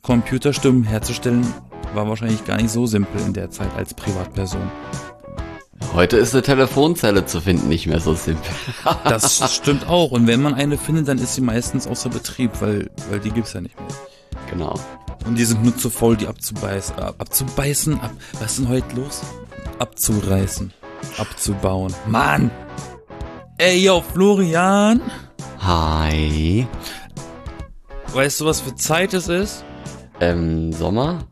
Computerstimmen herzustellen war wahrscheinlich gar nicht so simpel in der Zeit als Privatperson. Heute ist eine Telefonzelle zu finden nicht mehr so simpel. Das stimmt auch. Und wenn man eine findet, dann ist sie meistens außer Betrieb, weil die gibt's ja nicht mehr. Genau. Und die sind nur zu faul, die abzubeißen. Was ist denn heute los? Abzureißen. Abzubauen. Mann! Ey, yo, Florian! Hi. Weißt du, was für Zeit es ist? Sommer?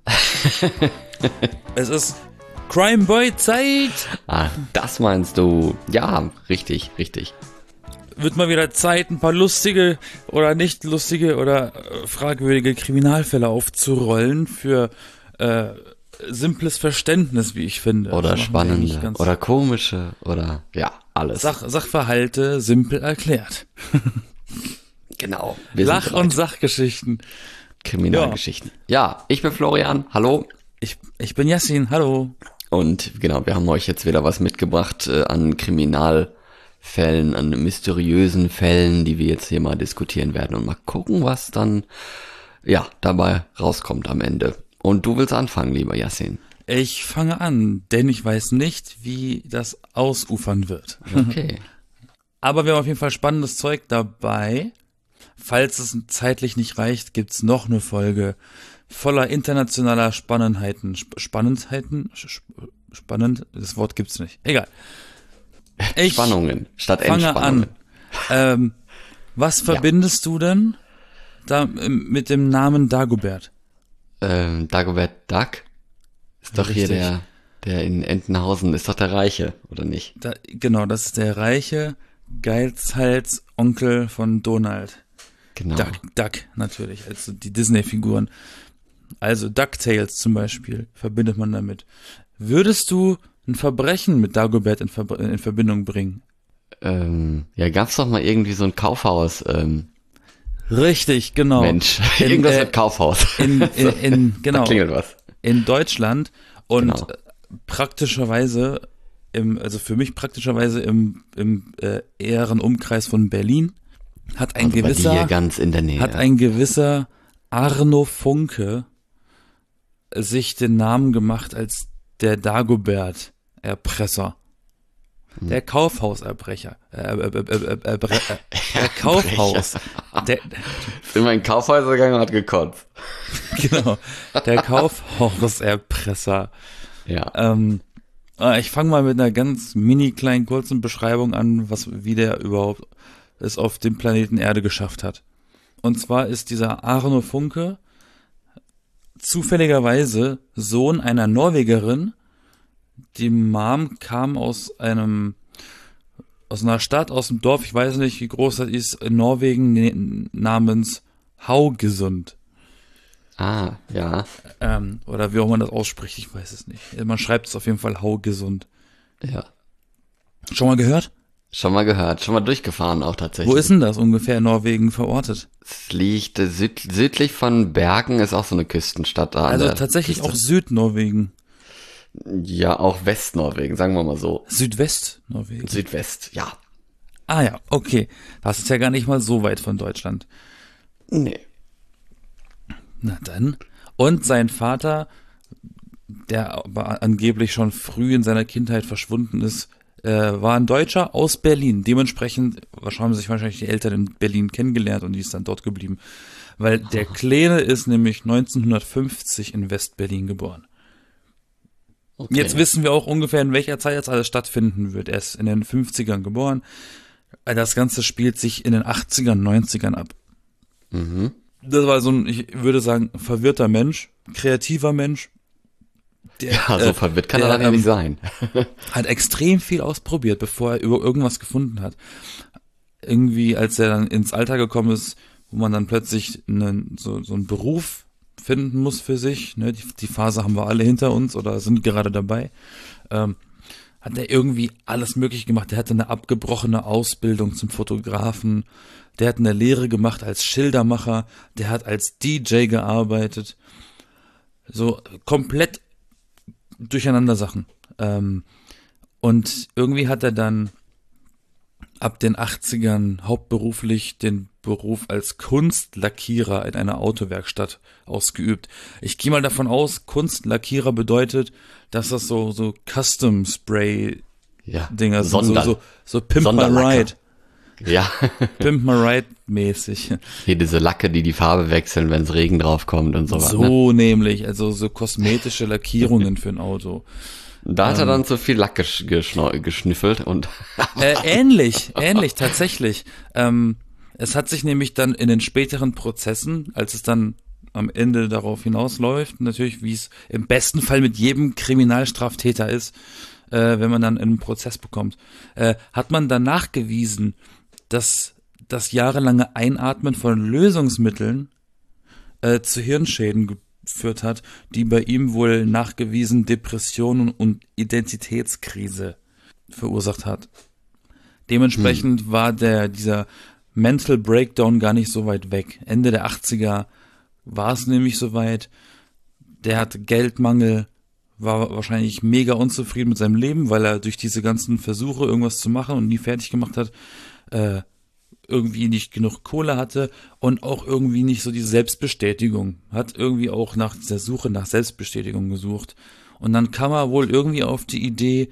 Es ist Crime Boy Zeit! Ah, das meinst du. Ja, richtig. Wird mal wieder Zeit, ein paar lustige oder nicht lustige oder fragwürdige Kriminalfälle aufzurollen für simples Verständnis, wie ich finde. Oder spannende, oder komische, oder ja, alles. Sachverhalte simpel erklärt. Genau. Lach- und Sachgeschichten. Kriminalgeschichten. Ja, ich bin Florian, hallo. Ich bin Yassin, hallo. Und genau, wir haben euch jetzt wieder was mitgebracht an Kriminalfällen, an mysteriösen Fällen, die wir jetzt hier mal diskutieren werden und mal gucken, was dann dabei rauskommt am Ende. Und du willst anfangen, lieber Yassin. Ich fange an, denn ich weiß nicht, wie das ausufern wird. Okay. Aber wir haben auf jeden Fall spannendes Zeug dabei. Falls es zeitlich nicht reicht, gibt's noch eine Folge voller internationaler Spannendheiten. Spannend? Das Wort gibt's nicht. Egal. Spannungen statt fange Entspannungen. an. Was verbindest du denn da mit dem Namen Dagobert? Dagobert Duck ist doch Richtig. hier der in Entenhausen, ist doch der Reiche, oder nicht? Genau, das ist der reiche Geizhals-Onkel von Donald. Genau. Duck natürlich, also die Disney-Figuren. Also DuckTales zum Beispiel verbindet man damit. Würdest du ein Verbrechen mit Dagobert in Verbindung bringen? Gab's doch mal irgendwie so ein Kaufhaus, Richtig, genau. Mensch, irgendwas mit Kaufhaus. Genau. Da klingelt was. In Deutschland und Genau. praktischerweise für mich praktischerweise im eheren Umkreis von Berlin hat ein Also bei dir ganz in der Nähe. hat ein gewisser Arno Funke sich den Namen gemacht als der Dagobert-Erpresser. Der Kaufhauserbrecher. Der Kaufhaus. Ist immer in Kaufhäuser gegangen und hat gekotzt. Genau. Der Kaufhauserpresser. Ja. Ich fange mal mit einer ganz mini kleinen kurzen Beschreibung an, wie der überhaupt es auf dem Planeten Erde geschafft hat. Und zwar ist dieser Arno Funke zufälligerweise Sohn einer Norwegerin. Die Mom kam aus einer Stadt, aus dem Dorf, ich weiß nicht, wie groß das ist, in Norwegen, namens Haugesund. Ah, ja. Oder wie auch man das ausspricht, ich weiß es nicht. Man schreibt es auf jeden Fall Haugesund. Ja. Schon mal gehört? Schon mal gehört, schon mal durchgefahren auch tatsächlich. Wo ist denn das ungefähr in Norwegen verortet? Es liegt südlich von Bergen, ist auch so eine Küstenstadt da. Also tatsächlich auch Südnorwegen. Ja, auch Westnorwegen, sagen wir mal so. Südwestnorwegen. Südwest, ja. Ah ja, okay. Das ist ja gar nicht mal so weit von Deutschland. Nee. Na dann. Und sein Vater, der aber angeblich schon früh in seiner Kindheit verschwunden ist, war ein Deutscher aus Berlin. Dementsprechend haben sich wahrscheinlich die Eltern in Berlin kennengelernt und die ist dann dort geblieben. Weil der Kleine ist nämlich 1950 in West-Berlin geboren. Okay. Jetzt wissen wir auch ungefähr, in welcher Zeit das alles stattfinden wird. Er ist in den 50ern geboren. Das Ganze spielt sich in den 80ern, 90ern ab. Mhm. Das war so ein, ich würde sagen, verwirrter Mensch, kreativer Mensch. Ja, so verwirrt kann er dann nicht sein. Hat extrem viel ausprobiert, bevor er über irgendwas gefunden hat. Irgendwie, als er dann ins Alter gekommen ist, wo man dann plötzlich so einen Beruf finden muss für sich, ne? Die Phase haben wir alle hinter uns oder sind gerade dabei, hat er irgendwie alles möglich gemacht. Der hatte eine abgebrochene Ausbildung zum Fotografen, der hat eine Lehre gemacht als Schildermacher, der hat als DJ gearbeitet, so komplett durcheinander Sachen. Und irgendwie hat er dann ab den 80ern hauptberuflich den Beruf als Kunstlackierer in einer Autowerkstatt ausgeübt. Ich gehe mal davon aus, Kunstlackierer bedeutet, dass das so Custom Spray Dinger sind, so Pimp My Ride. Ja. Pimp My Ride mäßig. Hier diese Lacke, die Farbe wechseln, wenn es Regen drauf kommt und sowas. So nämlich, also so kosmetische Lackierungen für ein Auto. Da hat er dann zu viel Lack geschnüffelt und ähnlich tatsächlich. Es hat sich nämlich dann in den späteren Prozessen, als es dann am Ende darauf hinausläuft, natürlich wie es im besten Fall mit jedem Kriminalstraftäter ist, wenn man dann einen Prozess bekommt, hat man dann nachgewiesen, dass das jahrelange Einatmen von Lösungsmitteln zu Hirnschäden geführt hat, die bei ihm wohl nachgewiesen Depressionen und Identitätskrise verursacht hat. Dementsprechend war dieser Mental Breakdown gar nicht so weit weg. Ende der 80er war es nämlich soweit. Der hatte Geldmangel, war wahrscheinlich mega unzufrieden mit seinem Leben, weil er durch diese ganzen Versuche, irgendwas zu machen und nie fertig gemacht hat, irgendwie nicht genug Kohle hatte und auch irgendwie nicht so die Selbstbestätigung. Hat irgendwie auch nach der Suche nach Selbstbestätigung gesucht. Und dann kam er wohl irgendwie auf die Idee,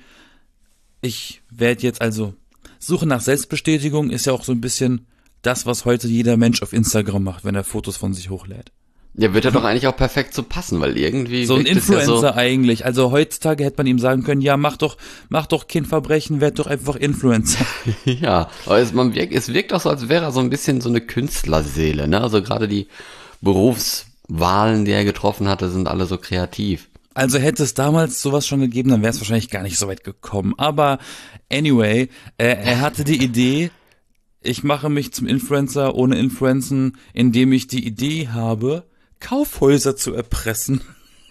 ich werde jetzt Suche nach Selbstbestätigung ist ja auch so ein bisschen das, was heute jeder Mensch auf Instagram macht, wenn er Fotos von sich hochlädt. Ja, wird ja doch eigentlich auch perfekt so passen, weil irgendwie so ein Influencer eigentlich. Also heutzutage hätte man ihm sagen können, ja, mach doch kein Verbrechen, werd doch einfach Influencer. Ja, aber es wirkt auch so, als wäre er so ein bisschen so eine Künstlerseele, ne? Also gerade die Berufswahlen, die er getroffen hatte, sind alle so kreativ. Also hätte es damals sowas schon gegeben, dann wäre es wahrscheinlich gar nicht so weit gekommen. Aber anyway, er hatte die Idee, ich mache mich zum Influencer ohne Influenzen, indem ich die Idee habe, Kaufhäuser zu erpressen.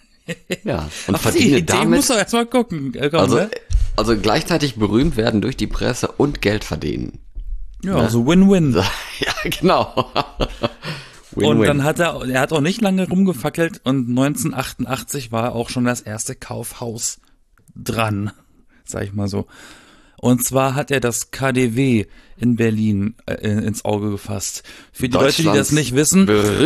Ja, und verdiene damit. Muss doch erstmal gucken. Also gleichzeitig berühmt werden durch die Presse und Geld verdienen. Ja, ne? Also Win-Win. Ja, genau. Win-win. Und dann hat er hat auch nicht lange rumgefackelt und 1988 war auch schon das erste Kaufhaus dran, sag ich mal so. Und zwar hat er das KaDeWe in Berlin ins Auge gefasst. Für die Leute, die das nicht wissen,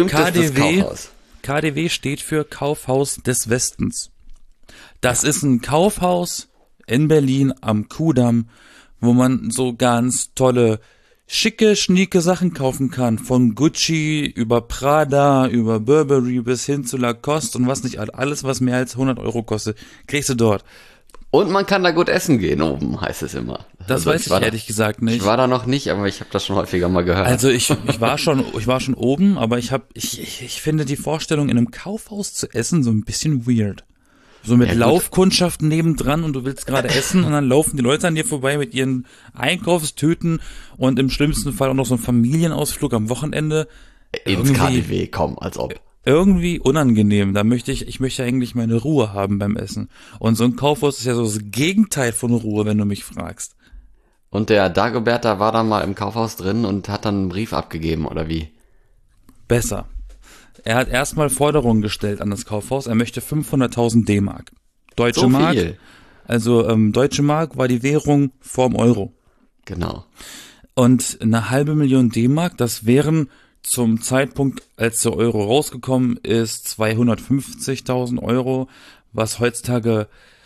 KaDeWe steht für Kaufhaus des Westens. Das ist ein Kaufhaus in Berlin am Kudamm, wo man so ganz tolle, schicke, schnieke Sachen kaufen kann. Von Gucci über Prada, über Burberry bis hin zu Lacoste und was nicht, alles was mehr als 100 Euro kostet, kriegst du dort. Und man kann da gut essen gehen oben, heißt es immer. Das weiß ich ehrlich gesagt nicht. Ich war da noch nicht, aber ich habe das schon häufiger mal gehört. Also ich war schon oben, aber ich finde die Vorstellung, in einem Kaufhaus zu essen, so ein bisschen weird. So mit Laufkundschaft nebendran und du willst gerade essen und dann laufen die Leute an dir vorbei mit ihren Einkaufstüten und im schlimmsten Fall auch noch so ein Familienausflug am Wochenende. Ins KaDeWe kommen, als ob. Irgendwie unangenehm. Ich möchte eigentlich meine Ruhe haben beim Essen. Und so ein Kaufhaus ist ja so das Gegenteil von Ruhe, wenn du mich fragst. Und der Dagobert, da war dann mal im Kaufhaus drin und hat dann einen Brief abgegeben, oder wie? Besser. Er hat erstmal Forderungen gestellt an das Kaufhaus. Er möchte 500.000 D-Mark. Deutsche Mark. Viel. Also Deutsche Mark war die Währung vorm Euro. Genau. Und 500.000 D-Mark, das wären zum Zeitpunkt, als der Euro rausgekommen ist, 250.000 Euro, was heutzutage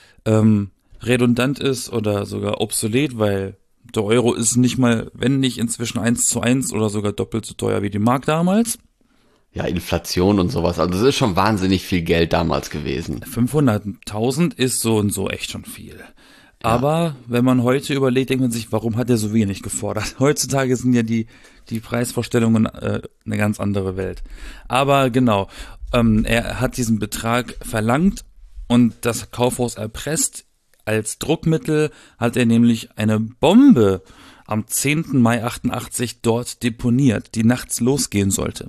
redundant ist oder sogar obsolet, weil der Euro ist nicht mal, wenn nicht inzwischen 1:1 oder sogar doppelt so teuer wie die Mark damals. Ja, Inflation und sowas, also es ist schon wahnsinnig viel Geld damals gewesen. 500.000 ist so und so echt schon viel. Ja. Aber wenn man heute überlegt, denkt man sich, warum hat er so wenig gefordert? Heutzutage sind ja die Preisvorstellungen eine ganz andere Welt. Aber genau, er hat diesen Betrag verlangt und das Kaufhaus erpresst. Als Druckmittel hat er nämlich eine Bombe am 10. Mai 88 dort deponiert, die nachts losgehen sollte.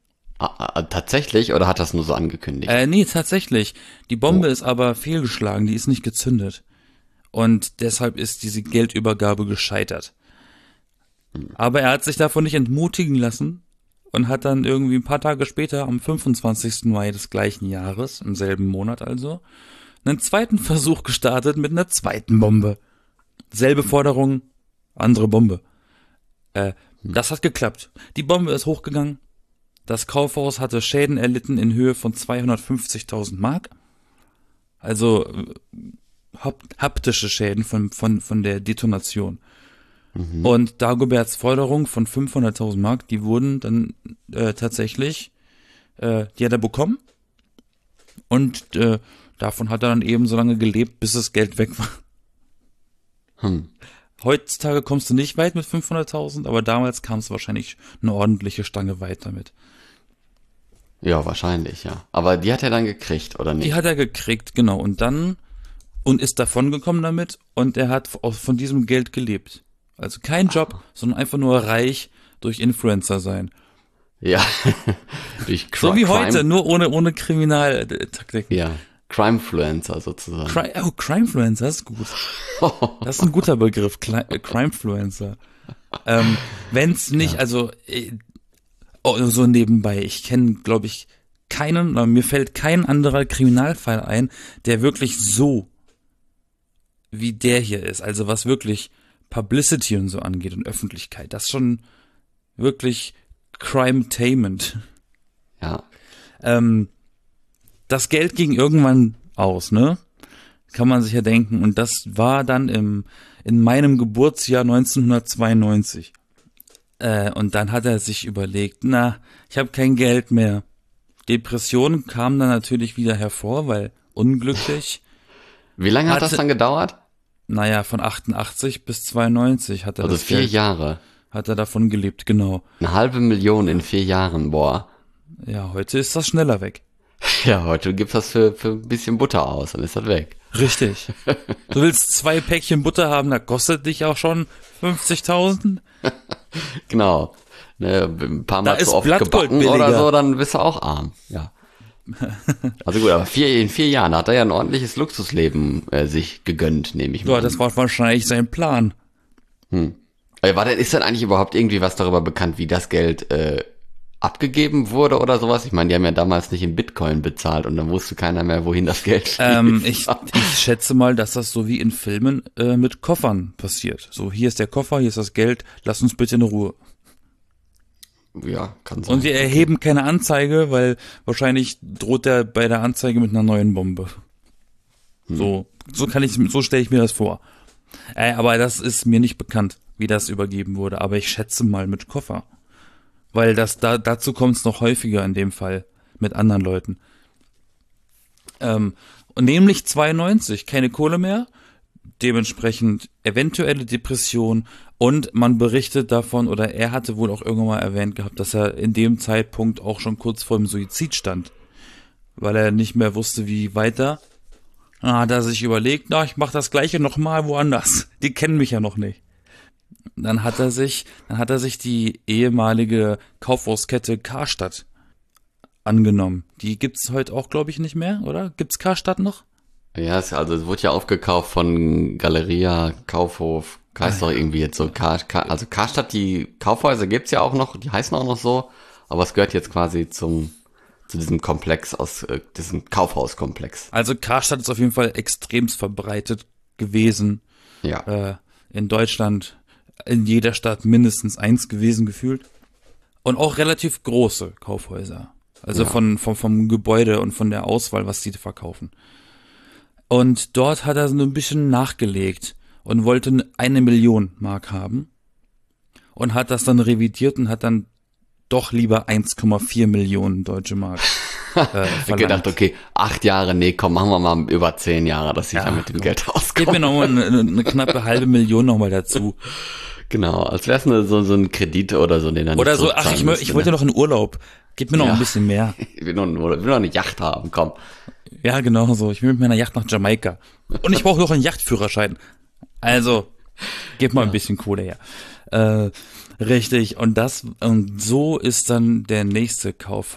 Tatsächlich? Oder hat das nur so angekündigt? Nee, tatsächlich. Die Bombe ist aber fehlgeschlagen, die ist nicht gezündet. Und deshalb ist diese Geldübergabe gescheitert. Aber er hat sich davon nicht entmutigen lassen und hat dann irgendwie ein paar Tage später, am 25. Mai des gleichen Jahres, im selben Monat also, einen zweiten Versuch gestartet mit einer zweiten Bombe. Selbe Forderung, andere Bombe. Das hat geklappt. Die Bombe ist hochgegangen. Das Kaufhaus hatte Schäden erlitten in Höhe von 250.000 Mark. Also haptische Schäden von der Detonation. Und Dagoberts Forderung von 500.000 Mark, die wurden dann tatsächlich, die hat er bekommen. Und davon hat er dann eben so lange gelebt, bis das Geld weg war. Heutzutage kommst du nicht weit mit 500.000, aber damals kam es wahrscheinlich eine ordentliche Stange weit damit. Ja, wahrscheinlich, ja. Aber die hat er dann gekriegt, oder nicht? Die hat er gekriegt, genau. Und ist davongekommen damit und er hat von diesem Geld gelebt. Also kein Job, sondern einfach nur reich durch Influencer sein. Ja. Durch So wie heute, nur ohne Kriminaltaktiken. Ja. Crimefluencer sozusagen. Crimefluencer ist gut. Das ist ein guter Begriff, Crimefluencer. Wenn's nicht, also so nebenbei, ich kenne, glaube ich, mir fällt kein anderer Kriminalfall ein, der wirklich so wie der hier ist. Also was wirklich Publicity und so angeht und Öffentlichkeit. Das ist schon wirklich Crime-tainment. Ja. Das Geld ging irgendwann aus, ne? Kann man sich ja denken. Und das war dann in meinem Geburtsjahr 1992. Und dann hat er sich überlegt, ich habe kein Geld mehr. Depression kam dann natürlich wieder hervor, weil unglücklich. Wie lange hat das dann gedauert? Naja, von 88 bis 92 hat er also das 4 Geld, Jahre. hat er davon gelebt, genau. 500.000 in 4 Jahren, boah. Ja, heute ist das schneller weg. Ja, heute gibt's das für ein bisschen Butter aus, dann ist das weg. Richtig. Du willst 2 Päckchen Butter haben, da kostet dich auch schon 50.000. Genau. Ne, ein paar Mal Da zu oft ist Blattgold gebacken oder billiger. so, dann bist du auch arm. Ja. Also gut, aber in 4 Jahren hat er ja ein ordentliches Luxusleben sich gegönnt, nehme ich mal. Ja, das war wahrscheinlich sein Plan. Ist denn eigentlich überhaupt irgendwie was darüber bekannt, wie das Geld abgegeben wurde oder sowas? Ich meine, die haben ja damals nicht in Bitcoin bezahlt und dann wusste keiner mehr, wohin das Geld fließt. Ich schätze mal, dass das so wie in Filmen mit Koffern passiert. So, hier ist der Koffer, hier ist das Geld, lass uns bitte in Ruhe. Ja, kann sein. Und wir erheben keine Anzeige, weil wahrscheinlich droht er bei der Anzeige mit einer neuen Bombe. So stelle ich mir das vor. Aber das ist mir nicht bekannt, wie das übergeben wurde. Aber ich schätze mal mit Koffer. Weil dazu kommt es noch häufiger in dem Fall mit anderen Leuten. Und nämlich 92, keine Kohle mehr, dementsprechend eventuelle Depression und man berichtet davon, oder er hatte wohl auch irgendwann mal erwähnt gehabt, dass er in dem Zeitpunkt auch schon kurz vor dem Suizid stand, weil er nicht mehr wusste, wie weiter. Dann hat er sich überlegt, ich mache das Gleiche nochmal woanders. Die kennen mich ja noch nicht. Dann hat er sich die ehemalige Kaufhauskette Karstadt angenommen. Die gibt's heute auch, glaube ich, nicht mehr, oder? Gibt's Karstadt noch? Ja, es wurde ja aufgekauft von Galeria, Kaufhof, heißt doch irgendwie jetzt so. Also Karstadt, die Kaufhäuser gibt's ja auch noch, die heißen auch noch so, aber es gehört jetzt quasi zu diesem Komplex diesem Kaufhauskomplex. Also Karstadt ist auf jeden Fall extremst verbreitet gewesen. Ja. In Deutschland, in jeder Stadt mindestens 1 gewesen gefühlt. Und auch relativ große Kaufhäuser. Also vom Gebäude und von der Auswahl, was die verkaufen. Und dort hat er so ein bisschen nachgelegt und wollte 1 Million Mark haben. Und hat das dann revidiert und hat dann doch lieber 1,4 Millionen deutsche Mark Ich hab gedacht, okay, 8 Jahre, nee, komm, machen wir mal über 10 Jahre, dass ich da mit dem Geld auskomme. Gib mir noch mal eine knappe 500.000 noch mal dazu. Genau, als wär's so ein Kredit oder so, den dann Oder so, ich wollte noch in Urlaub. Gib mir noch ein bisschen mehr. Ich will noch eine Yacht haben, komm. Ja, genau so. Ich will mit meiner Yacht nach Jamaika. Und ich brauche noch einen Yachtführerschein. Also, gib mal ein bisschen Kohle her. Richtig. Und so ist dann der nächste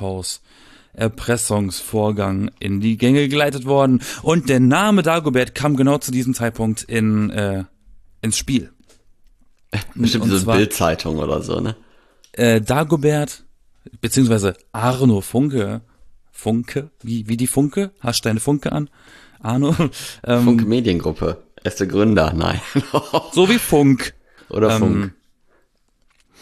Kaufhaus-Erpressungsvorgang in die Gänge geleitet worden. Und der Name Dagobert kam genau zu diesem Zeitpunkt ins Spiel. Bestimmt so eine Bildzeitung oder so, ne? Dagobert, beziehungsweise Arno Funke, wie die Funke? Hast deine Funke an? Arno? Funke Mediengruppe, erste Gründer, nein. So wie Funk. Oder Funk.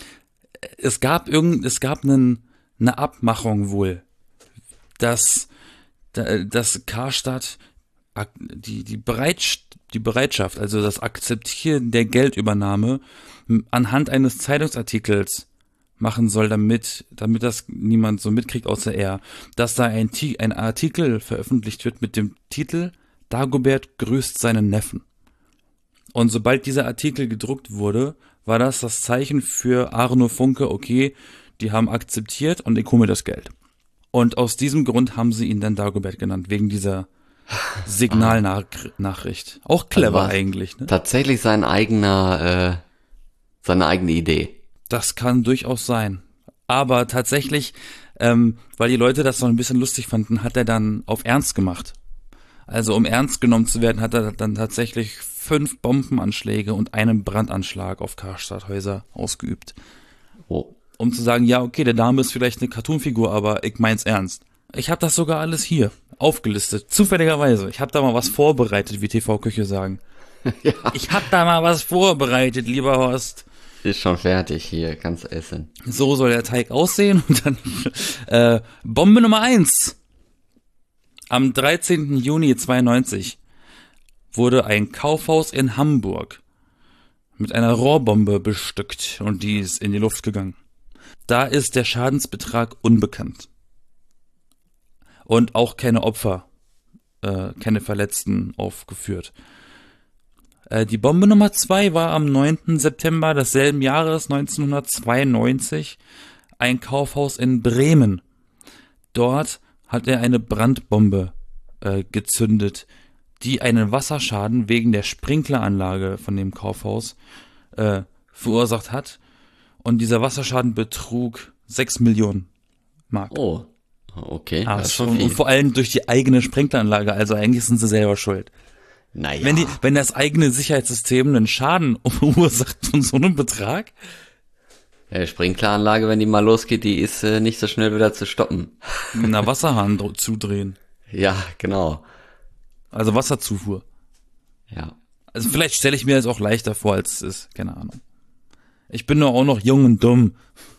es gab eine Abmachung wohl, dass Karstadt die Bereitschaft, also das Akzeptieren der Geldübernahme anhand eines Zeitungsartikels machen soll, damit das niemand so mitkriegt außer er, dass da ein Artikel veröffentlicht wird mit dem Titel Dagobert grüßt seinen Neffen. Und sobald dieser Artikel gedruckt wurde, war das Zeichen für Arno Funke, okay, die haben akzeptiert und ich hole mir das Geld. Und aus diesem Grund haben sie ihn dann Dagobert genannt, wegen dieser Signalnachricht. Auch clever Also eigentlich, ne? Tatsächlich seine eigene Idee. Das kann durchaus sein. Aber tatsächlich, weil die Leute das so ein bisschen lustig fanden, hat er dann auf Ernst gemacht. Also um ernst genommen zu werden, hat er dann tatsächlich 5 Bombenanschläge und einen Brandanschlag auf Karstadthäuser ausgeübt. Oh. Um zu sagen, ja, okay, der Name ist vielleicht eine Cartoonfigur, aber ich mein's ernst. Ich habe das sogar alles hier aufgelistet, zufälligerweise. Ich habe da mal was vorbereitet, wie TV-Küche sagen. Ja. Ich habe da mal was vorbereitet, lieber Horst. Ist schon fertig hier, kannst essen. So soll der Teig aussehen und dann Bombe Nummer 1. Am 13. Juni 92 wurde ein Kaufhaus in Hamburg mit einer Rohrbombe bestückt und die ist in die Luft gegangen. Da ist der Schadensbetrag unbekannt. Und auch keine Opfer, keine Verletzten aufgeführt. Die Bombe Nummer 2 war am 9. September desselben Jahres 1992 ein Kaufhaus in Bremen. Dort hat er eine Brandbombe gezündet, die einen Wasserschaden wegen der Sprinkleranlage von dem Kaufhaus verursacht hat. Und dieser Wasserschaden betrug 6 Millionen Mark. Oh, okay. Ah, das ist schon viel. und vor allem durch die eigene Sprinkleranlage, also eigentlich sind sie selber schuld. Naja. Wenn das eigene Sicherheitssystem einen Schaden verursacht von so einem Betrag? Ja, Sprinkleranlage, wenn die mal losgeht, die ist nicht so schnell wieder zu stoppen. Na, Wasserhahn zudrehen. Ja, genau. Also Wasserzufuhr. Ja. Also vielleicht stelle ich mir das auch leichter vor, als es ist. Keine Ahnung. Ich bin nur auch noch jung und dumm.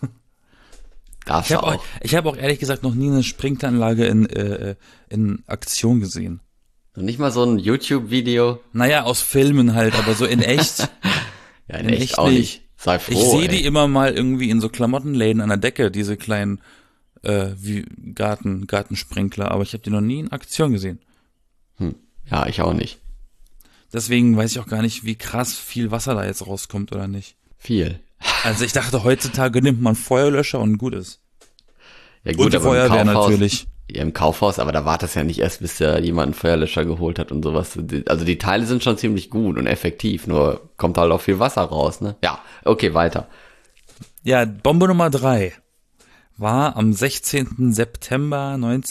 Darfst du auch. Ich habe auch ehrlich gesagt noch nie eine Sprinkleranlage in Aktion gesehen. Und nicht mal so ein YouTube-Video? Naja, aus Filmen halt, aber so in echt. Ja, in echt auch nicht. Sei froh, Ich sehe die immer mal irgendwie in so Klamottenläden an der Decke, diese kleinen wie Gartensprinkler, aber ich habe die noch nie in Aktion gesehen. Ja, ich auch nicht. Deswegen weiß ich auch gar nicht, wie krass viel Wasser da jetzt rauskommt oder nicht. Viel. Also ich dachte, heutzutage nimmt man Feuerlöscher und gut ist. Ja gut, Und die aber Feuerwehr im Kaufhaus, natürlich. Ja, im Kaufhaus, aber da wartet es ja nicht erst, bis da jemand einen Feuerlöscher geholt hat und sowas. Also die Teile sind schon ziemlich gut und effektiv, nur kommt halt auch viel Wasser raus, ne? Ja, okay, weiter. Ja, Bombe Nummer 3 war am 16. September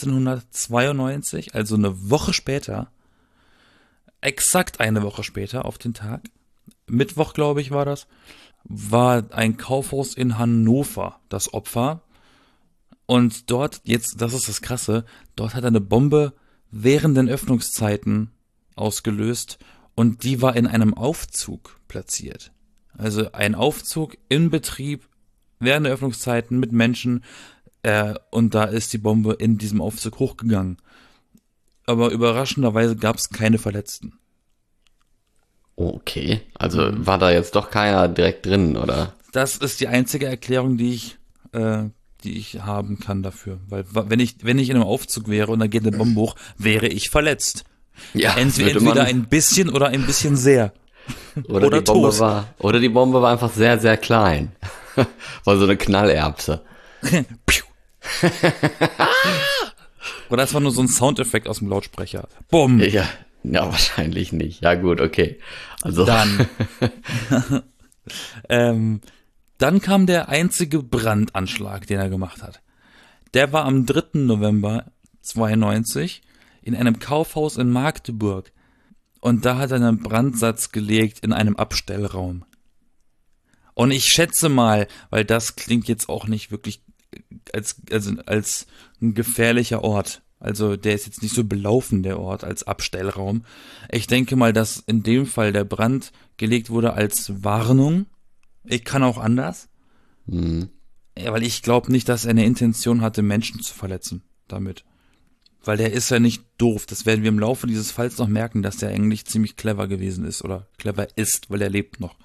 1992, also eine Woche später, exakt eine Woche später auf den Tag, Mittwoch, glaube ich, war ein Kaufhaus in Hannover das Opfer. Und dort, jetzt, das ist das Krasse, dort hat er eine Bombe während den Öffnungszeiten ausgelöst und die war in einem Aufzug platziert. Also ein Aufzug in Betrieb während der Öffnungszeiten mit Menschen und da ist die Bombe in diesem Aufzug hochgegangen. Aber überraschenderweise gab es keine Verletzten. Okay, also war da jetzt doch keiner direkt drin, oder? Das ist die einzige Erklärung, die ich haben kann dafür. Weil wenn ich in einem Aufzug wäre und da geht eine Bombe hoch, wäre ich verletzt. Ja, Entweder ein bisschen oder ein bisschen sehr. Oder oder die Bombe war einfach sehr, sehr klein. War so eine Knallerbse. Oder es war nur so ein Soundeffekt aus dem Lautsprecher. Bumm. Ja, wahrscheinlich nicht. Ja gut, okay. Also Dann kam der einzige Brandanschlag, den er gemacht hat. Der war am 3. November 92 in einem Kaufhaus in Magdeburg. Und da hat er einen Brandsatz gelegt in einem Abstellraum. Und ich schätze mal, weil das klingt jetzt auch nicht wirklich als ein gefährlicher Ort. Also der ist jetzt nicht so belaufen, der Ort, als Abstellraum. Ich denke mal, dass in dem Fall der Brand gelegt wurde als Warnung. Ich kann auch anders. Ja, weil ich glaube nicht, dass er eine Intention hatte, Menschen zu verletzen damit. Weil der ist ja nicht doof. Das werden wir im Laufe dieses Falls noch merken, dass der eigentlich ziemlich clever gewesen ist oder clever ist, weil er lebt noch.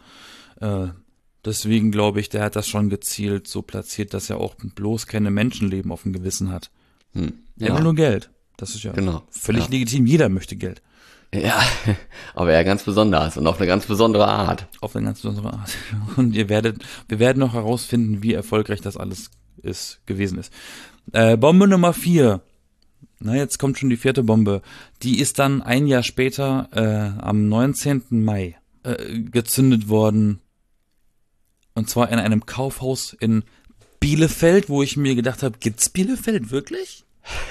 Deswegen glaube ich, der hat das schon gezielt so platziert, dass er auch bloß keine Menschenleben auf dem Gewissen hat. Er will nur Geld. Das ist ja völlig legitim. Jeder möchte Geld. Ja, aber er ganz besonders und auf eine ganz besondere Art. Auf eine ganz besondere Art. Und wir werden noch herausfinden, wie erfolgreich das alles gewesen ist. Bombe Nummer 4. Na, jetzt kommt schon die 4. Bombe. Die ist dann ein Jahr später, am 19. Mai, gezündet worden. Und zwar in einem Kaufhaus in Bielefeld, wo ich mir gedacht habe, gibt's Bielefeld wirklich?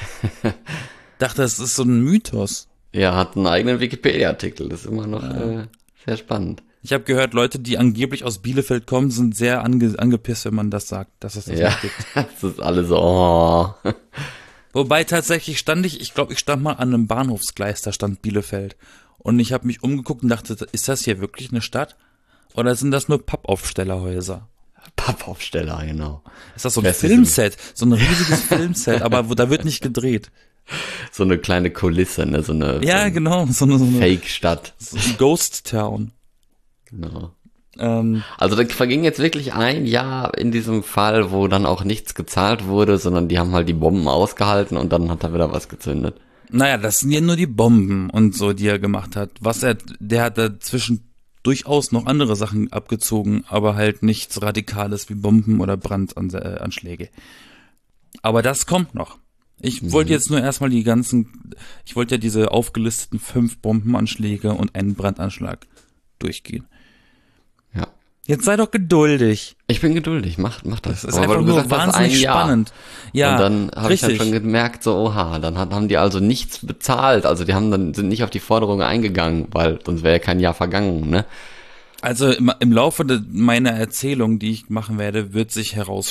Dachte, das ist so ein Mythos. Ja, hat einen eigenen Wikipedia-Artikel. Das ist immer noch sehr spannend. Ich habe gehört, Leute, die angeblich aus Bielefeld kommen, sind sehr angepisst, wenn man das sagt, dass es das nicht gibt. Das ist alles so, oh. Wobei tatsächlich ich glaube, ich stand mal an einem Bahnhofsgleis, da stand Bielefeld. Und ich habe mich umgeguckt und dachte, ist das hier wirklich eine Stadt? Oder sind das nur Pappaufstellerhäuser? Pappaufsteller, genau. Ist das so ein Filmset? So ein riesiges Filmset, aber da wird nicht gedreht. So eine kleine Kulisse, ne? So eine so eine Fake-Stadt. So ein Ghost Town. Genau. Also da verging jetzt wirklich ein Jahr in diesem Fall, wo dann auch nichts gezahlt wurde, sondern die haben halt die Bomben ausgehalten und dann hat er wieder was gezündet. Naja, das sind ja nur die Bomben und so, die er gemacht hat. Der hat dazwischen durchaus noch andere Sachen abgezogen, aber halt nichts Radikales wie Bomben oder Brandanschläge. Aber das kommt noch. Ich wollte jetzt nur erstmal ich wollte ja diese aufgelisteten 5 Bombenanschläge und einen Brandanschlag durchgehen. Ja. Jetzt sei doch geduldig. Ich bin geduldig, mach das. Das ist einfach nur wahnsinnig spannend. Ja, und dann habe ich dann schon gemerkt, so, oha, dann haben die also nichts bezahlt. Also die sind nicht auf die Forderungen eingegangen, weil sonst wäre ja kein Jahr vergangen, ne? Also im Laufe meiner Erzählung, die ich machen werde, wird sich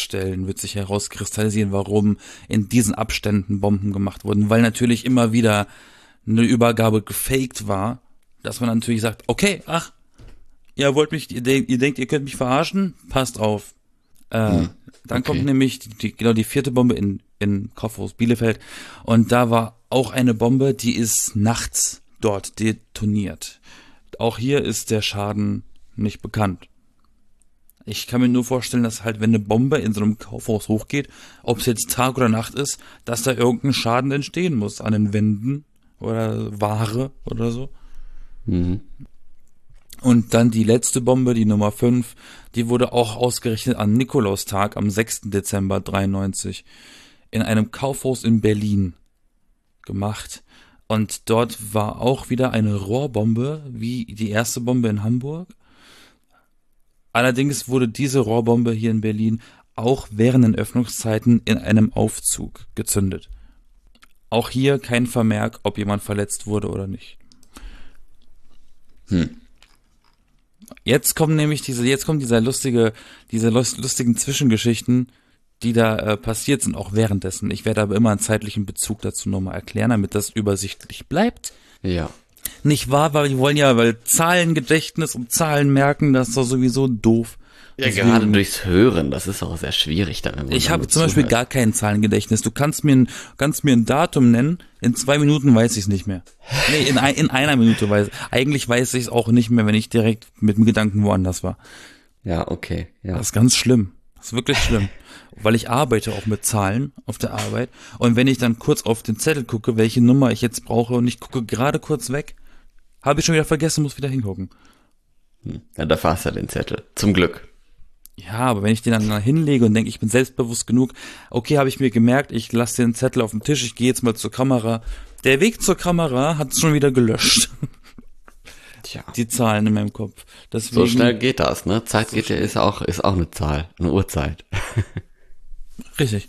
herauskristallisieren, warum in diesen Abständen Bomben gemacht wurden. Weil natürlich immer wieder eine Übergabe gefaked war, dass man natürlich sagt, okay, ihr denkt, ihr könnt mich verarschen, passt auf. Dann kommt nämlich die 4. Bombe in Kaufhaus Bielefeld und da war auch eine Bombe, die ist nachts dort detoniert. Auch hier ist der Schaden nicht bekannt. Ich kann mir nur vorstellen, dass halt, wenn eine Bombe in so einem Kaufhaus hochgeht, ob es jetzt Tag oder Nacht ist, dass da irgendein Schaden entstehen muss an den Wänden oder Ware oder so. Mhm. Und dann die letzte Bombe, die Nummer 5, die wurde auch ausgerechnet an Nikolaustag am 6. Dezember 93 in einem Kaufhaus in Berlin gemacht. Und dort war auch wieder eine Rohrbombe, wie die erste Bombe in Hamburg. Allerdings wurde diese Rohrbombe hier in Berlin auch während den Öffnungszeiten in einem Aufzug gezündet. Auch hier kein Vermerk, ob jemand verletzt wurde oder nicht. Jetzt kommen diese lustigen Zwischengeschichten, die da passiert sind, auch währenddessen. Ich werde aber immer einen zeitlichen Bezug dazu nochmal erklären, damit das übersichtlich bleibt. Ja. Nicht wahr, weil Zahlengedächtnis und Zahlen merken, das ist doch sowieso doof. Ja, gerade durchs Hören, das ist auch sehr schwierig dann. Ich habe zum Beispiel gar kein Zahlengedächtnis. Du kannst mir ein Datum nennen, in 2 Minuten weiß ich es nicht mehr. Nee, in einer Minute weiß ich. Eigentlich weiß ich es auch nicht mehr, wenn ich direkt mit dem Gedanken woanders war. Ja, okay. Ja. Das ist ganz schlimm. Das ist wirklich schlimm. Weil ich arbeite auch mit Zahlen auf der Arbeit. Und wenn ich dann kurz auf den Zettel gucke, welche Nummer ich jetzt brauche und ich gucke gerade kurz weg, habe ich schon wieder vergessen, muss wieder hingucken. Ja, da hast du den Zettel. Zum Glück. Ja, aber wenn ich den dann hinlege und denke, ich bin selbstbewusst genug, okay, habe ich mir gemerkt, ich lasse den Zettel auf dem Tisch, ich gehe jetzt mal zur Kamera. Der Weg zur Kamera hat es schon wieder gelöscht. Tja. Die Zahlen in meinem Kopf. Deswegen, so schnell geht das, ne? Zeit so geht ja, ist auch eine Zahl, eine Uhrzeit. Richtig.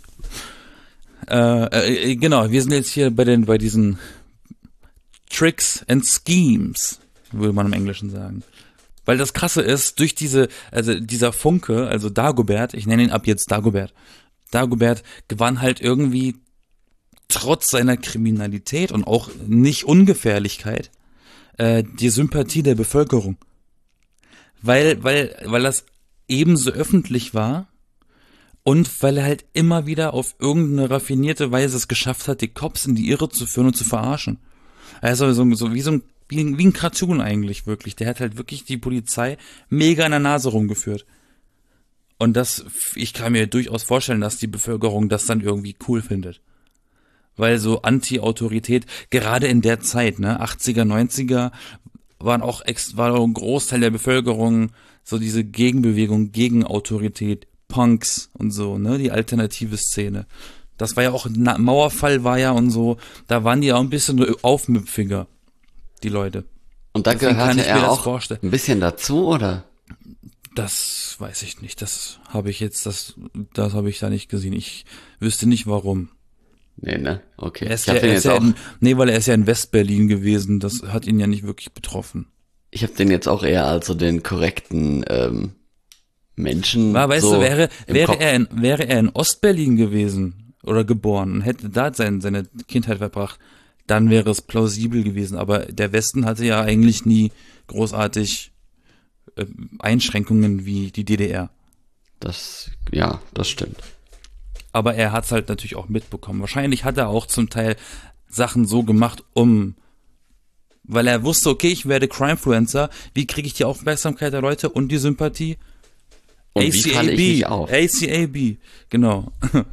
Genau, wir sind jetzt hier bei diesen Tricks and Schemes, würde man im Englischen sagen. Weil das Krasse ist, durch dieser Funke, also Dagobert, ich nenne ihn ab jetzt Dagobert gewann halt irgendwie trotz seiner Kriminalität und auch nicht Ungefährlichkeit die Sympathie der Bevölkerung. Weil das ebenso öffentlich war Und weil er halt immer wieder auf irgendeine raffinierte Weise es geschafft hat, die Cops in die Irre zu führen und zu verarschen. Also so wie ein Cartoon eigentlich wirklich. Der hat halt wirklich die Polizei mega in der Nase rumgeführt. Und ich kann mir durchaus vorstellen, dass die Bevölkerung das dann irgendwie cool findet. Weil so Anti-Autorität, gerade in der Zeit, ne, 80er, 90er, war auch ein Großteil der Bevölkerung so diese Gegenbewegung gegen Autorität, Punks und so, ne, die alternative Szene. Das war ja auch, Mauerfall war ja und so, da waren die auch ein bisschen aufmüpfiger, die Leute. Und da gehörte er auch vorstellen. Ein bisschen dazu, oder? Das weiß ich nicht, das habe ich da nicht gesehen. Ich wüsste nicht warum. Nee, ne? Okay. Weil er ist ja in West-Berlin gewesen, das hat ihn ja nicht wirklich betroffen. Ich habe den jetzt auch eher als so den korrekten Menschen. Weißt so du, wäre er in Ost-Berlin gewesen oder geboren und hätte da seine Kindheit verbracht, dann wäre es plausibel gewesen. Aber der Westen hatte ja eigentlich nie großartig Einschränkungen wie die DDR. Das stimmt. Aber er hat es halt natürlich auch mitbekommen. Wahrscheinlich hat er auch zum Teil Sachen so gemacht, weil er wusste, okay, ich werde Crimefluencer, wie kriege ich die Aufmerksamkeit der Leute und die Sympathie? Und wie falle ich mich auf? ACAB, genau.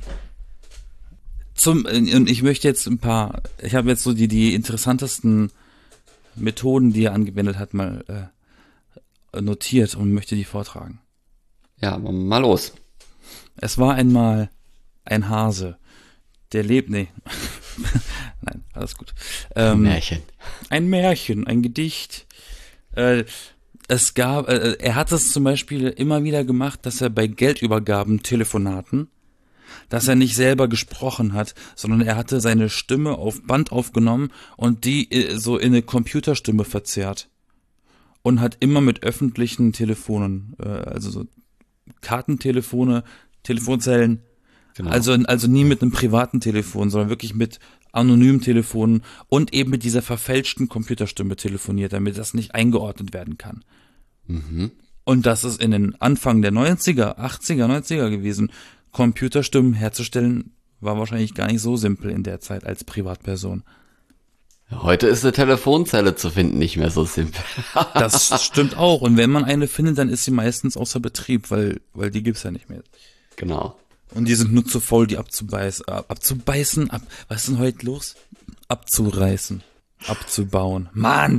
Und ich möchte jetzt ich habe jetzt so die interessantesten Methoden, die er angewendet hat, mal notiert und möchte die vortragen. Ja, mal los. Es war einmal ein Hase, der lebt, nee, nein, alles gut. Ein Märchen. Ein Märchen, ein Gedicht. Er hat es zum Beispiel immer wieder gemacht, dass er bei Geldübergaben, Telefonaten, dass er nicht selber gesprochen hat, sondern er hatte seine Stimme auf Band aufgenommen und die so in eine Computerstimme verzerrt. Und hat immer mit öffentlichen Telefonen, also so Kartentelefone, Telefonzellen, genau. Also nie mit einem privaten Telefon, sondern wirklich mit anonymen Telefonen und eben mit dieser verfälschten Computerstimme telefoniert, damit das nicht eingeordnet werden kann. Mhm. Und das ist in den Anfang der 90er, 80er, 90er gewesen. Computerstimmen herzustellen war wahrscheinlich gar nicht so simpel in der Zeit als Privatperson. Heute ist eine Telefonzelle zu finden nicht mehr so simpel. Das stimmt auch. Und wenn man eine findet, dann ist sie meistens außer Betrieb, weil die gibt's ja nicht mehr. Genau. Und die sind nur zu faul, die was ist denn heute los? Abzureißen, abzubauen. Mann!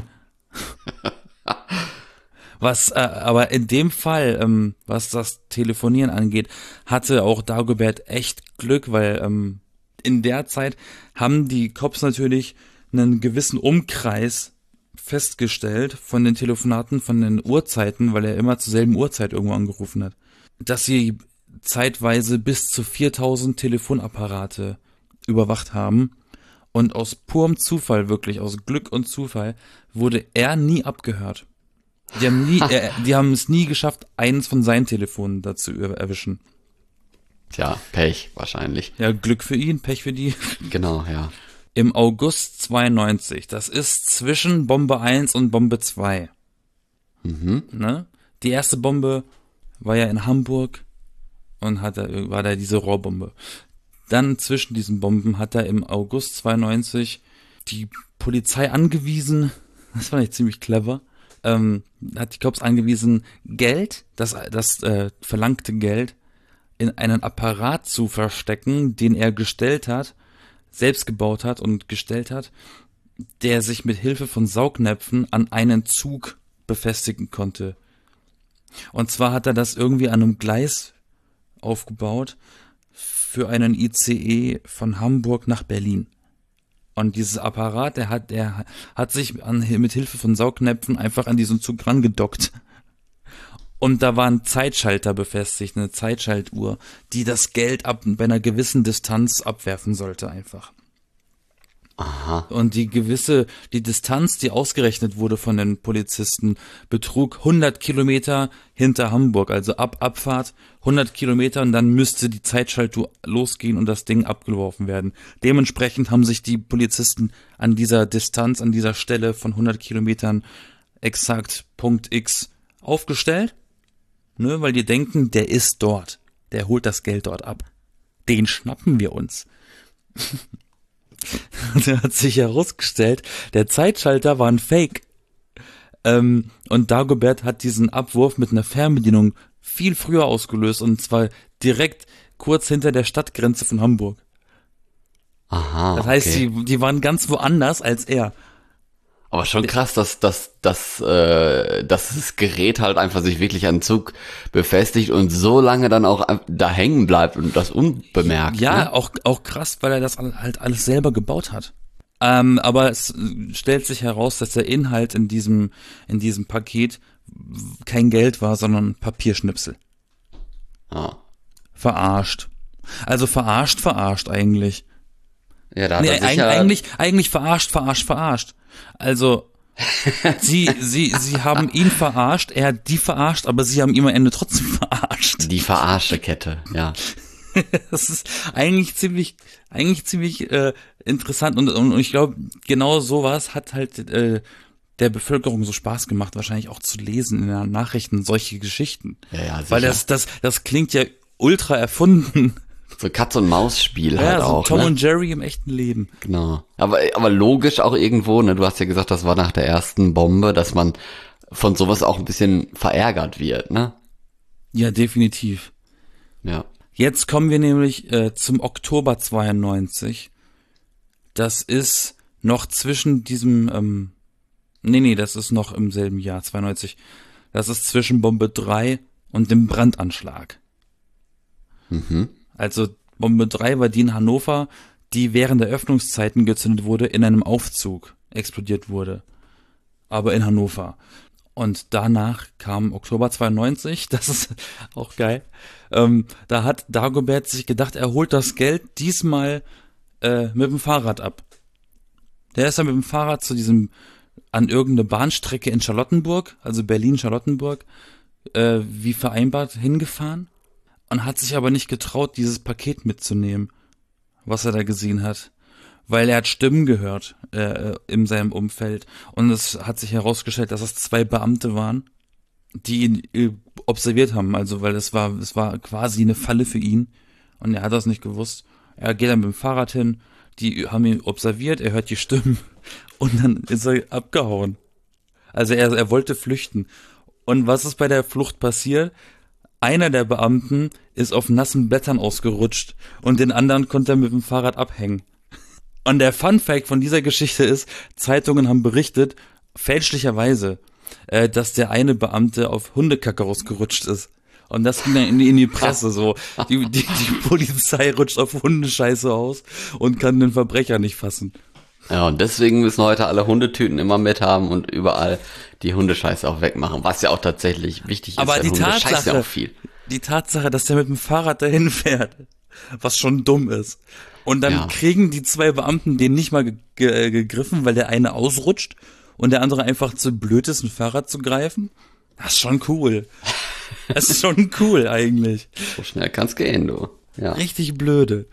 Aber in dem Fall, was das Telefonieren angeht, hatte auch Dagobert echt Glück, weil in der Zeit haben die Cops natürlich einen gewissen Umkreis festgestellt von den Telefonaten, von den Uhrzeiten, weil er immer zur selben Uhrzeit irgendwo angerufen hat, dass sie zeitweise bis zu 4000 Telefonapparate überwacht haben und aus purem Zufall, wirklich aus Glück und Zufall, wurde er nie abgehört. Die haben es nie geschafft, eins von seinen Telefonen dazu erwischen. Tja, Pech wahrscheinlich. Ja, Glück für ihn, Pech für die. Genau, ja. Im August 92, das ist zwischen Bombe 1 und Bombe 2. Mhm. Ne? Die erste Bombe war ja in Hamburg und war da diese Rohrbombe. Dann zwischen diesen Bomben hat er im August 92 die Polizei angewiesen, das fand ich ziemlich clever, hat die Cops angewiesen, Geld, das verlangte Geld, in einen Apparat zu verstecken, den er selbst gebaut hat und gestellt hat, der sich mit Hilfe von Saugnäpfen an einen Zug befestigen konnte. Und zwar hat er das irgendwie an einem Gleis aufgebaut für einen ICE von Hamburg nach Berlin. Und dieses Apparat, der hat sich mit Hilfe von Saugnäpfen einfach an diesen Zug rangedockt. Und da war ein Zeitschalter befestigt, eine Zeitschaltuhr, die das Geld bei einer gewissen Distanz abwerfen sollte einfach. Aha. Und die Distanz, die ausgerechnet wurde von den Polizisten, betrug 100 Kilometer hinter Hamburg, also ab Abfahrt 100 Kilometer und dann müsste die Zeitschaltuhr losgehen und das Ding abgeworfen werden. Dementsprechend haben sich die Polizisten an dieser Distanz, an dieser Stelle von 100 Kilometern exakt Punkt X aufgestellt, ne, weil die denken, der ist dort. der holt das Geld dort ab. Den schnappen wir uns. Da hat sich herausgestellt, der Zeitschalter war ein Fake. Und Dagobert hat diesen Abwurf mit einer Fernbedienung viel früher ausgelöst, und zwar direkt kurz hinter der Stadtgrenze von Hamburg. Aha, Das heißt, okay. die waren ganz woanders als er. Aber schon krass, dass das Gerät halt einfach sich wirklich an den Zug befestigt und so lange dann auch da hängen bleibt und das unbemerkt. Ja, ne? auch krass, weil er das halt alles selber gebaut hat. Aber es stellt sich heraus, dass der Inhalt in diesem Paket kein Geld war, sondern Papierschnipsel. Ah. Verarscht. Also verarscht eigentlich. Ja, da hat Nee, er sicher... eigentlich verarscht. Also, sie haben ihn verarscht, er hat die verarscht, aber sie haben ihn am Ende trotzdem verarscht. Die verarschte Kette, ja. Das ist eigentlich ziemlich interessant, und ich glaube, genau sowas hat halt der Bevölkerung so Spaß gemacht, wahrscheinlich auch zu lesen in den Nachrichten, solche Geschichten. Ja, sicher. Weil das klingt ja ultra erfunden. So Katz-und-Maus-Spiel Ja, halt so auch, Tom ne? und Jerry im echten Leben. Genau. Aber logisch auch irgendwo, ne? Du hast ja gesagt, das war nach der ersten Bombe, dass man von sowas auch ein bisschen verärgert wird, ne? Ja, definitiv. Ja. Jetzt kommen wir nämlich zum Oktober 92. Das ist noch zwischen diesem, das ist noch im selben Jahr, 92. Das ist zwischen Bombe 3 und dem Brandanschlag. Mhm. Also Bombe 3 war die in Hannover, die während der Öffnungszeiten gezündet wurde, in einem Aufzug explodiert wurde. Aber in Hannover. Und danach kam Oktober 92, das ist auch geil. Da hat Dagobert sich gedacht, er holt das Geld diesmal mit dem Fahrrad ab. Der ist dann mit dem Fahrrad an irgendeine Bahnstrecke in Charlottenburg, also Berlin-Charlottenburg, wie vereinbart hingefahren, und hat sich aber nicht getraut, dieses Paket mitzunehmen, was er da gesehen hat. Weil er hat Stimmen gehört in seinem Umfeld, und es hat sich herausgestellt, dass es 2 Beamte waren, die ihn observiert haben, also weil es war quasi eine Falle für ihn, und er hat das nicht gewusst. Er geht dann mit dem Fahrrad hin, die haben ihn observiert, er hört die Stimmen und dann ist er abgehauen. Also er wollte flüchten. Und was ist bei der Flucht passiert? Einer der Beamten ist auf nassen Blättern ausgerutscht und den anderen konnte er mit dem Fahrrad abhängen. Und der Funfact von dieser Geschichte ist, Zeitungen haben berichtet, fälschlicherweise, dass der eine Beamte auf Hundekacke ausgerutscht ist. Und das ging dann in die Presse so. Die Polizei rutscht auf Hundescheiße aus und kann den Verbrecher nicht fassen. Ja, und deswegen müssen heute alle Hundetüten immer mit haben und überall die Hundescheiße auch wegmachen, was ja auch tatsächlich wichtig ist. Aber die Hunde scheißen ja auch viel. Die Tatsache, dass der mit dem Fahrrad dahin fährt, was schon dumm ist. Und dann kriegen die 2 Beamten den nicht mal gegriffen, weil der eine ausrutscht und der andere einfach zu blöd ist, ein Fahrrad zu greifen. Das ist schon cool. Das ist schon cool eigentlich. So schnell kann's gehen, du. Ja. Richtig blöde.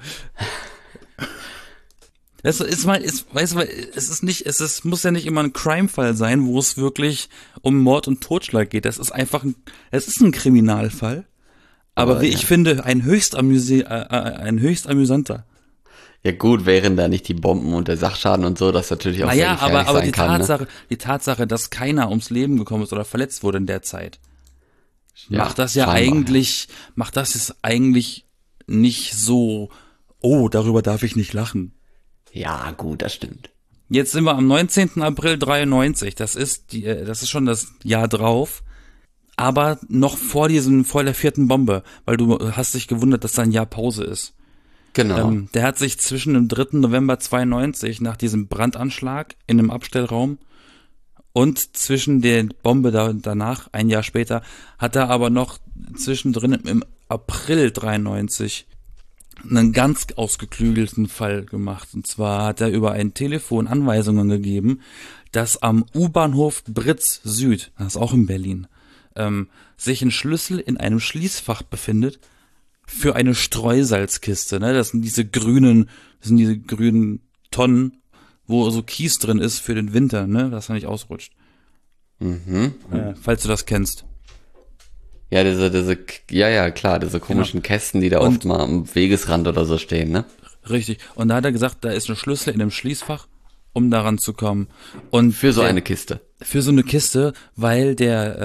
Es muss ja nicht immer ein Crime-Fall sein, wo es wirklich um Mord und Totschlag geht. Es ist ein Kriminalfall. Aber wie ich finde, ein höchst amüsanter. Ja gut, wären da nicht die Bomben und der Sachschaden und so, das natürlich auch sehr gefährlich aber sein kann. die Tatsache, dass keiner ums Leben gekommen ist oder verletzt wurde in der Zeit, macht das eigentlich nicht so, oh, darüber darf ich nicht lachen. Ja, gut, das stimmt. Jetzt sind wir am 19. April 93, das ist schon das Jahr drauf, aber noch vor der 4. Bombe, weil du hast dich gewundert, dass da ein Jahr Pause ist. Genau. Der hat sich zwischen dem 3. November 92 nach diesem Brandanschlag in einem Abstellraum und zwischen der Bombe danach, ein Jahr später, hat er aber noch zwischendrin im April 93 einen ganz ausgeklügelten Fall gemacht. Und zwar hat er über ein Telefon Anweisungen gegeben, dass am U-Bahnhof Britz Süd, das ist auch in Berlin, sich ein Schlüssel in einem Schließfach befindet für eine Streusalzkiste. Ne? Das sind diese grünen Tonnen, wo so Kies drin ist für den Winter, ne, dass er nicht ausrutscht. Mhm. Falls du das kennst. Ja, ja, klar, diese komischen Kästen, die da oft mal am Wegesrand oder so stehen, ne? Richtig. Und da hat er gesagt, da ist ein Schlüssel in einem Schließfach, um daran zu kommen. Und Für so eine Kiste. für so eine Kiste, weil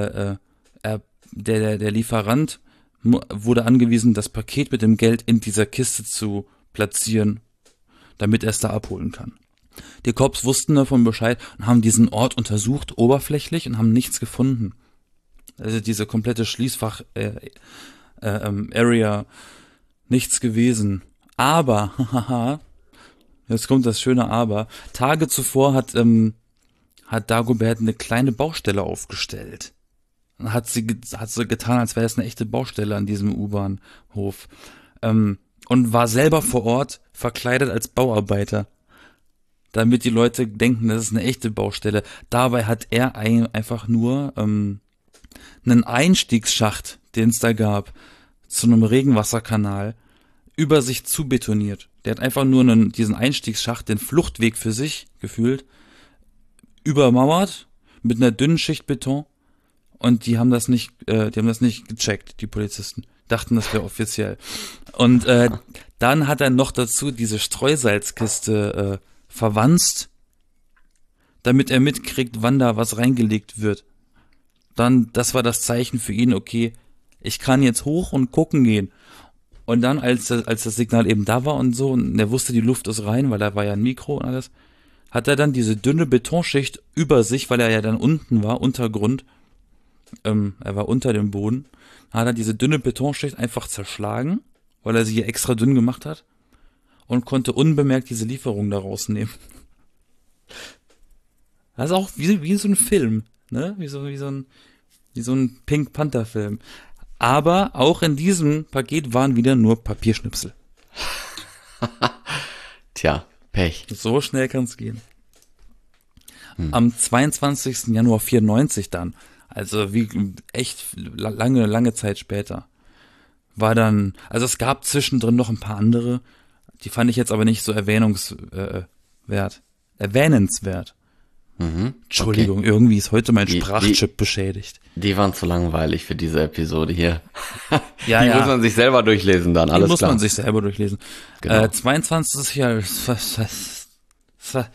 der Lieferant wurde angewiesen, das Paket mit dem Geld in dieser Kiste zu platzieren, damit er es da abholen kann. Die Cops wussten davon Bescheid und haben diesen Ort untersucht, oberflächlich, und haben nichts gefunden. Also diese komplette Schließfach Area, nichts gewesen. Aber, haha, jetzt kommt das schöne Aber, Tage zuvor hat Dagobert eine kleine Baustelle aufgestellt. Hat sie getan, als wäre es eine echte Baustelle an diesem U-Bahnhof. Und war selber vor Ort verkleidet als Bauarbeiter, damit die Leute denken, das ist eine echte Baustelle. Dabei hat er einfach nur einen Einstiegsschacht, den es da gab, zu einem Regenwasserkanal, über sich zu betoniert. Der hat einfach nur diesen Einstiegsschacht, den Fluchtweg für sich gefühlt, übermauert mit einer dünnen Schicht Beton, und die haben das nicht gecheckt, die Polizisten. Dachten, das wäre offiziell. Und dann hat er noch dazu diese Streusalzkiste verwanzt, damit er mitkriegt, wann da was reingelegt wird. Dann, das war das Zeichen für ihn, okay, ich kann jetzt hoch und gucken gehen. Und dann, als das Signal eben da war und so, und er wusste, die Luft ist rein, weil da war ja ein Mikro und alles, hat er dann diese dünne Betonschicht über sich, weil er ja dann unten war, Untergrund, er war unter dem Boden, hat er diese dünne Betonschicht einfach zerschlagen, weil er sie hier extra dünn gemacht hat, und konnte unbemerkt diese Lieferung da rausnehmen. Das ist auch wie so ein Film, ne? Wie so ein Pink Panther Film. Aber auch in diesem Paket waren wieder nur Papierschnipsel. Tja, Pech. So schnell kann's gehen. Am 22. Januar 94 dann, also wie echt lange Zeit später, war dann, also es gab zwischendrin noch ein paar andere, die fand ich jetzt aber nicht so erwähnenswert. Entschuldigung, Okay. irgendwie ist heute mein Sprachchip beschädigt. Die waren zu langweilig für diese Episode hier. Ja, die ja. muss man sich selber durchlesen dann, alles Die muss klar. man sich selber durchlesen. Genau. 22. Jahr, Alter.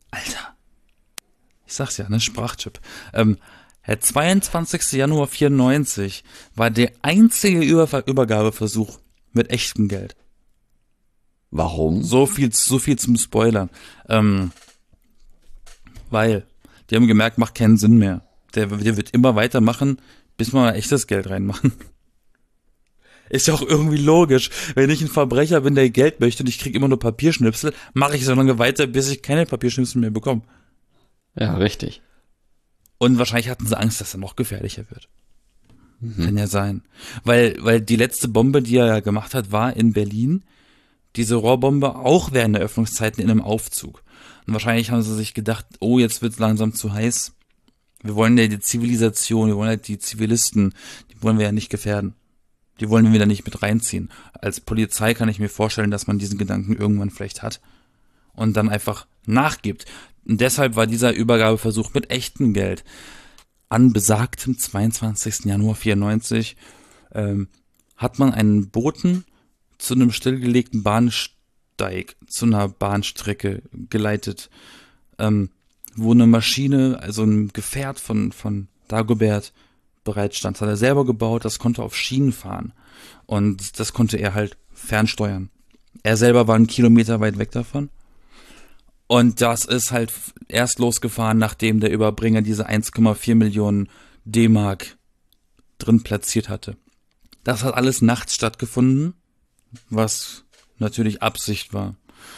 Ich sag's ja, ne, Sprachchip. Der 22. Januar 94 war der einzige Übergabeversuch mit echtem Geld. Warum? So viel zum Spoilern. Weil die haben gemerkt, macht keinen Sinn mehr. Der wird immer weitermachen, bis wir mal echtes Geld reinmachen. Ist ja auch irgendwie logisch. Wenn ich ein Verbrecher bin, der Geld möchte und ich kriege immer nur Papierschnipsel, mache ich so lange weiter, bis ich keine Papierschnipsel mehr bekomme. Ja, richtig. Und wahrscheinlich hatten sie Angst, dass er noch gefährlicher wird. Kann ja sein. Weil die letzte Bombe, die er ja gemacht hat, war in Berlin. Diese Rohrbombe auch während der Öffnungszeiten in einem Aufzug. Und wahrscheinlich haben sie sich gedacht, oh, jetzt wird's langsam zu heiß. Wir wollen ja die Zivilisation, wir wollen ja die Zivilisten, die wollen wir ja nicht gefährden. Die wollen wir wieder nicht mit reinziehen. Als Polizei kann ich mir vorstellen, dass man diesen Gedanken irgendwann vielleicht hat und dann einfach nachgibt. Und deshalb war dieser Übergabeversuch mit echtem Geld an besagtem 22. Januar 94 hat man einen Boten zu einem stillgelegten Bahnsteig, zu einer Bahnstrecke geleitet, wo eine Maschine, also ein Gefährt von Dagobert bereit stand. Das hat er selber gebaut, das konnte auf Schienen fahren. Und das konnte er halt fernsteuern. Er selber war einen Kilometer weit weg davon. Und das ist halt erst losgefahren, nachdem der Überbringer diese 1,4 Millionen D-Mark drin platziert hatte. Das hat alles nachts stattgefunden, was natürlich Absicht war.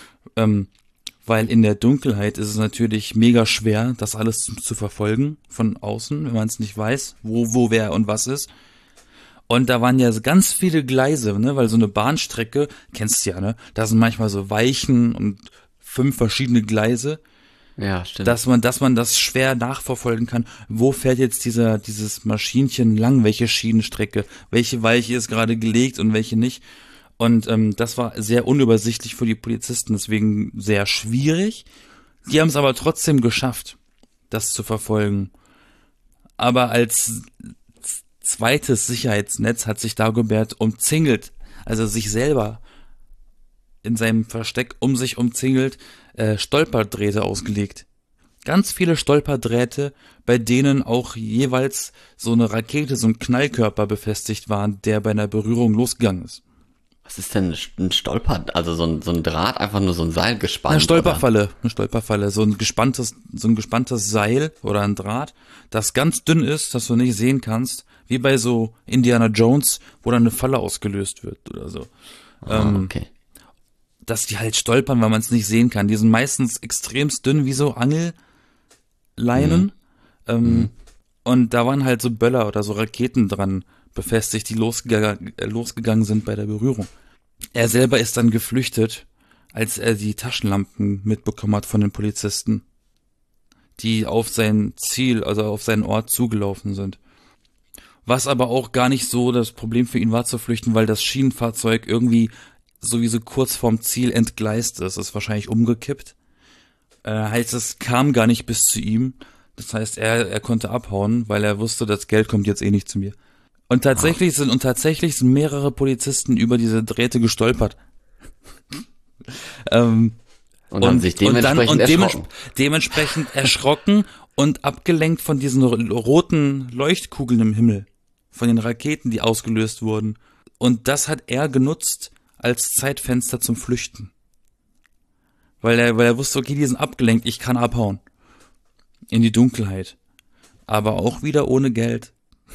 Weil in der Dunkelheit ist es natürlich mega schwer, das alles zu verfolgen von außen, wenn man es nicht weiß, wo wer und was ist. Und da waren ja ganz viele Gleise, ne, weil so eine Bahnstrecke, kennst du ja, ne, da sind manchmal so Weichen und 5 verschiedene Gleise, Ja, stimmt. dass man das schwer nachverfolgen kann. Wo fährt jetzt dieses Maschinchen lang? Welche Schienenstrecke? Welche Weiche ist gerade gelegt und welche nicht? Und das war sehr unübersichtlich für die Polizisten, deswegen sehr schwierig. Die haben es aber trotzdem geschafft, das zu verfolgen. Aber als zweites Sicherheitsnetz hat sich Dagobert umzingelt, also sich selber in seinem Versteck sich umzingelt, Stolperdrähte ausgelegt. Ganz viele Stolperdrähte, bei denen auch jeweils so eine Rakete, so ein Knallkörper befestigt war, der bei einer Berührung losgegangen ist. Was ist denn ein also so ein Draht, einfach nur so ein Seil gespannt? Eine Stolperfalle, so ein gespanntes Seil oder ein Draht, das ganz dünn ist, das du nicht sehen kannst, wie bei so Indiana Jones, wo dann eine Falle ausgelöst wird oder so. Okay. Dass die halt stolpern, weil man es nicht sehen kann. Die sind meistens extremst dünn, wie so Angelleinen. Und da waren halt so Böller oder so Raketen dran befestigt, die losgegangen sind bei der Berührung. Er selber ist dann geflüchtet, als er die Taschenlampen mitbekommen hat von den Polizisten, die auf sein Ziel, also auf seinen Ort zugelaufen sind. Was aber auch gar nicht so das Problem für ihn war zu flüchten, weil das Schienenfahrzeug irgendwie sowieso kurz vorm Ziel entgleist ist. Ist wahrscheinlich umgekippt. Heißt, es kam gar nicht bis zu ihm. Das heißt, er konnte abhauen, weil er wusste, das Geld kommt jetzt eh nicht zu mir. Und tatsächlich sind mehrere Polizisten über diese Drähte gestolpert. Und dann sich dementsprechend erschrocken und abgelenkt von diesen roten Leuchtkugeln im Himmel, von den Raketen, die ausgelöst wurden. Und das hat er genutzt als Zeitfenster zum Flüchten. Weil er wusste, okay, die sind abgelenkt, ich kann abhauen. In die Dunkelheit. Aber auch wieder ohne Geld.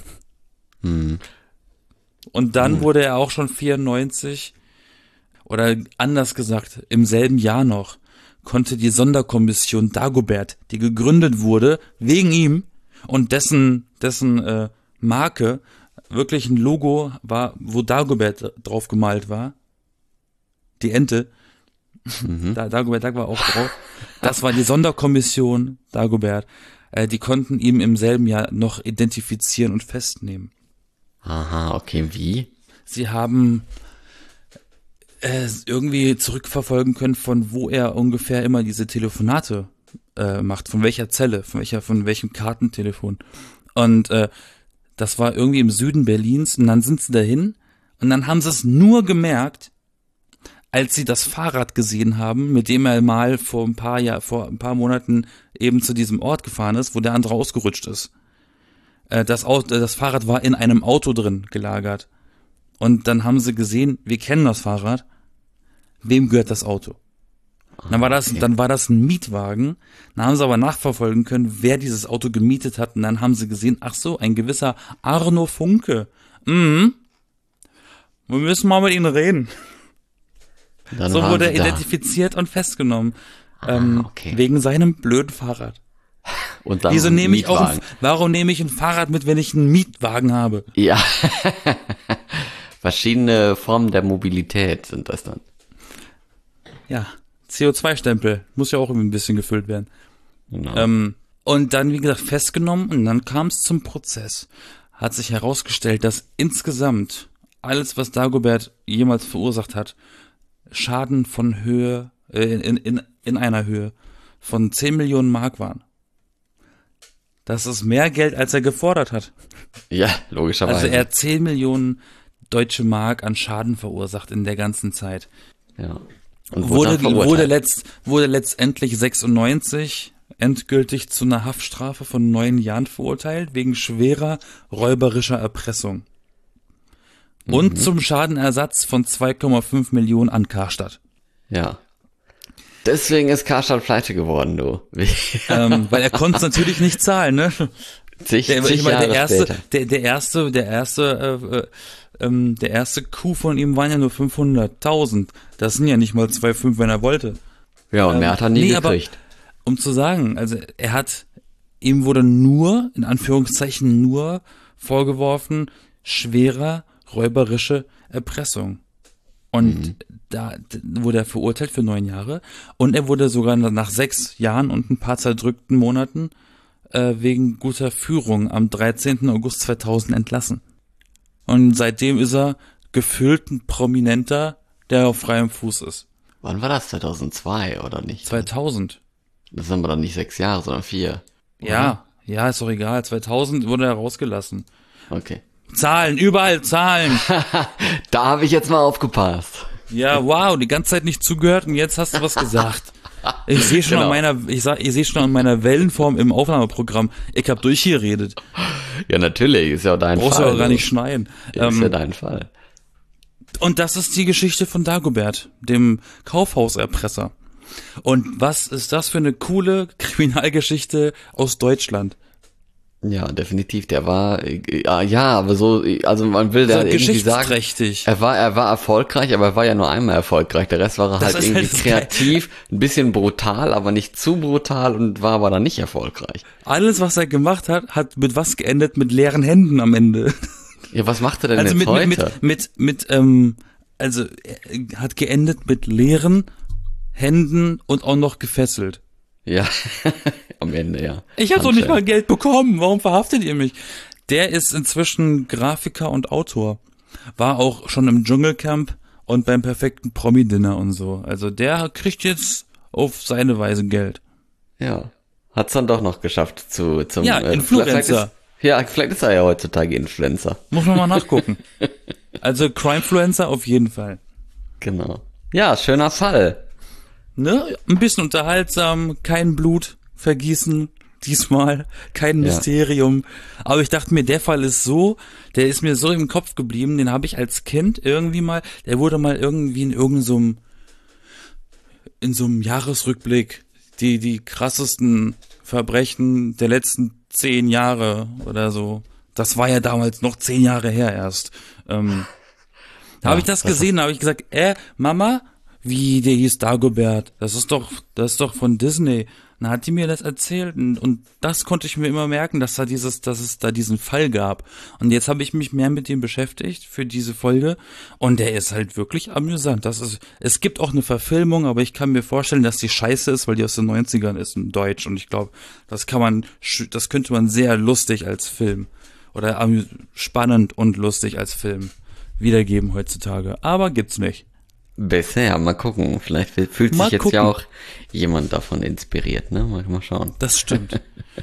Und dann wurde er auch schon 94, oder anders gesagt, im selben Jahr noch, konnte die Sonderkommission Dagobert, die gegründet wurde, wegen ihm und dessen Marke wirklich ein Logo war, wo Dagobert drauf gemalt war. Die Ente. Dagobert war auch drauf. Das war die Sonderkommission Dagobert. Die konnten ihn im selben Jahr noch identifizieren und festnehmen. Aha, okay, wie? Sie haben irgendwie zurückverfolgen können, von wo er ungefähr immer diese Telefonate macht, von welcher Zelle, von welchem Kartentelefon. Und das war irgendwie im Süden Berlins und dann sind sie dahin und dann haben sie es nur gemerkt, als sie das Fahrrad gesehen haben, mit dem er mal vor ein paar Monaten eben zu diesem Ort gefahren ist, wo der andere ausgerutscht ist. Das Fahrrad war in einem Auto drin gelagert. Und dann haben sie gesehen, wir kennen das Fahrrad. Wem gehört das Auto? Dann war das ein Mietwagen. Dann haben sie aber nachverfolgen können, wer dieses Auto gemietet hat. Und dann haben sie gesehen, ach so, ein gewisser Arno Funke. Wir müssen mal mit ihm reden. So wurde er identifiziert und festgenommen. Wegen seinem blöden Fahrrad. Und dann warum nehme ich ein Fahrrad mit, wenn ich einen Mietwagen habe? Ja. Verschiedene Formen der Mobilität sind das dann. Ja, CO2-Stempel muss ja auch irgendwie ein bisschen gefüllt werden. Genau. Und dann, wie gesagt, festgenommen und dann kam es zum Prozess. Hat sich herausgestellt, dass insgesamt alles, was Dagobert jemals verursacht hat, Schaden von Höhe, in einer Höhe von 10 Millionen Mark waren. Das ist mehr Geld, als er gefordert hat. Ja, logischerweise. Also er hat 10 Millionen deutsche Mark an Schaden verursacht in der ganzen Zeit. Ja. Und wurde letztendlich 96 endgültig zu einer Haftstrafe von 9 Jahren verurteilt, wegen schwerer räuberischer Erpressung. Und zum Schadenersatz von 2,5 Millionen an Karstadt. Ja. Deswegen ist Karstadt pleite geworden, du. Weil er konnte es natürlich nicht zahlen, ne? Der erste Coup von ihm waren ja nur 500.000. Das sind ja nicht mal 2,5, wenn er wollte. Ja, und mehr hat er nie gekriegt. Aber, um zu sagen, also ihm wurde nur, in Anführungszeichen nur, vorgeworfen, schwerer räuberische Erpressung. Und da wurde er verurteilt für 9 Jahre. Und er wurde sogar nach 6 Jahren und ein paar zerdrückten Monaten wegen guter Führung am 13. August 2000 entlassen. Und seitdem ist er gefühlt ein Prominenter, der auf freiem Fuß ist. Wann war das? 2002 oder nicht? 2000. Das sind aber dann nicht 6 Jahre, sondern 4. Oder? Ja, ist doch egal. 2000 wurde er rausgelassen. Okay. Zahlen, überall Zahlen. Da habe ich jetzt mal aufgepasst. Ja, wow, die ganze Zeit nicht zugehört und jetzt hast du was gesagt. Ich sehe schon ich sehe schon an meiner Wellenform im Aufnahmeprogramm. Ich habe durchgeredet. Ja, natürlich, ist ja dein Brauchst Fall. du auch gar nicht schneiden. Ist ja dein Fall. Und das ist die Geschichte von Dagobert, dem Kaufhauserpresser. Und was ist das für eine coole Kriminalgeschichte aus Deutschland? Ja, definitiv. Der war, aber so, also man will da irgendwie sagen, geschichtsträchtig. er war erfolgreich, aber er war ja nur einmal erfolglich. Der Rest war er halt irgendwie kreativ, ein bisschen brutal, aber nicht zu brutal und war aber dann nicht erfolgreich. Alles, was er gemacht hat, hat mit was geendet? Mit leeren Händen am Ende. Ja, was macht er denn Also jetzt heute? Also er hat geendet mit leeren Händen und auch noch gefesselt. Ja, am Ende, ja. Ich habe doch nicht mal Geld bekommen, warum verhaftet ihr mich? Der ist inzwischen Grafiker und Autor. War auch schon im Dschungelcamp und beim perfekten Promi-Dinner und so. Also der kriegt jetzt auf seine Weise Geld. Ja, hat's dann doch noch geschafft zum Influencer. Vielleicht ist er ja heutzutage Influencer. Muss man mal nachgucken. Also Crimefluencer auf jeden Fall. Genau. Ja, schöner Fall. Ne? Ein bisschen unterhaltsam, kein Blut vergießen, diesmal, kein Mysterium. Aber ich dachte mir, der Fall ist der ist mir so im Kopf geblieben, den habe ich als Kind irgendwie mal, der wurde mal irgendwie in so einem Jahresrückblick, die krassesten Verbrechen der letzten 10 Jahre oder so. Das war ja damals noch 10 Jahre her erst. Habe ich das gesehen, habe ich gesagt, Mama, wie, der hieß Dagobert, das ist doch von Disney. Dann hat die mir das erzählt und das konnte ich mir immer merken, dass es da diesen Fall gab. Und jetzt habe ich mich mehr mit dem beschäftigt für diese Folge und der ist halt wirklich amüsant. Es gibt auch eine Verfilmung, aber ich kann mir vorstellen, dass die scheiße ist, weil die aus den 90ern ist in Deutsch und ich glaube, das könnte man sehr lustig als Film oder spannend und lustig als Film wiedergeben heutzutage. Aber gibt's nicht. Bisher, mal gucken. Vielleicht fühlt sich jetzt ja auch jemand davon inspiriert, ne? Mal schauen. Das stimmt.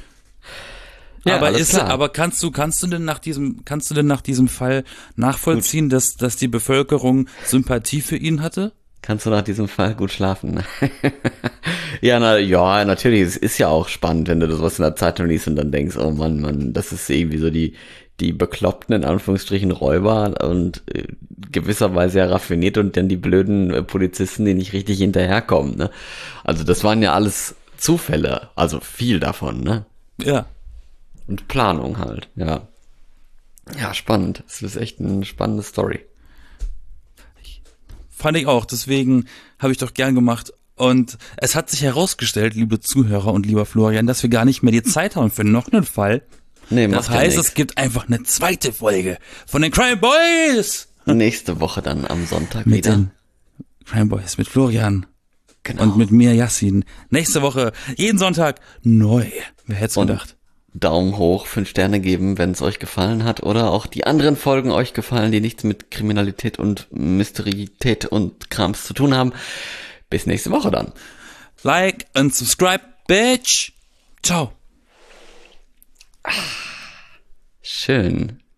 Ja, aber kannst du denn nach diesem Fall nachvollziehen, dass die Bevölkerung Sympathie für ihn hatte? Kannst du nach diesem Fall gut schlafen? Ja, natürlich. Es ist ja auch spannend, wenn du das was in der Zeitung liest und dann denkst, oh Mann, das ist irgendwie so die bekloppten, in Anführungsstrichen, Räuber und gewisserweise ja raffiniert und dann die blöden Polizisten, die nicht richtig hinterherkommen, ne? Also das waren ja alles Zufälle, also viel davon, ne? Ja. Und Planung halt, ja. Ja, spannend. Es ist echt eine spannende Story. Fand ich auch, deswegen habe ich doch gern gemacht. Und es hat sich herausgestellt, liebe Zuhörer und lieber Florian, dass wir gar nicht mehr die Zeit haben für noch einen Fall. Nee, das heißt, es gibt einfach eine zweite Folge von den Crime Boys. Nächste Woche dann am Sonntag mit wieder. Den Crime Boys, mit Florian. Genau. Und mit mir, Yassin. Nächste Woche, jeden Sonntag, neu. Wer hätte es gedacht? Daumen hoch, 5 Sterne geben, wenn es euch gefallen hat. Oder auch die anderen Folgen euch gefallen, die nichts mit Kriminalität und Mysteriität und Krams zu tun haben. Bis nächste Woche dann. Like und subscribe, bitch. Ciao. Schön.